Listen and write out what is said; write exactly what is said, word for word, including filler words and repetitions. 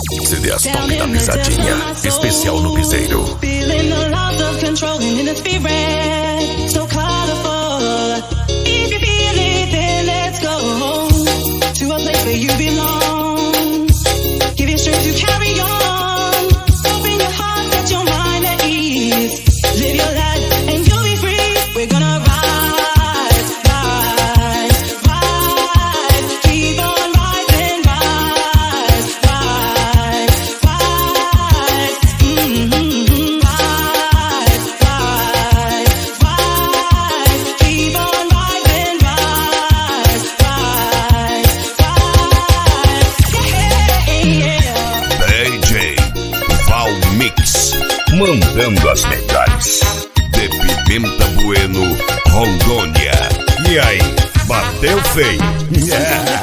C Ds top da pisadinha, especial no piseiro. Feeling the loss of control in the spirit, so colorful. If you feel it, then let's go to a place where you belong. Give you strength to carry on. Open your heart, set your mind at ease. Live your life and you'll be free. We're gonna rise, rise, rise. Keep on rising, rise, rise, rise. Mm-hmm. Rise, rise, rise. Keep on rising, rise, rise, rise. Yeah, yeah. D J Val Mix, mandando as melhores. De Pimenta Bueno, Rondônia. E aí, bateu feio? Yeah.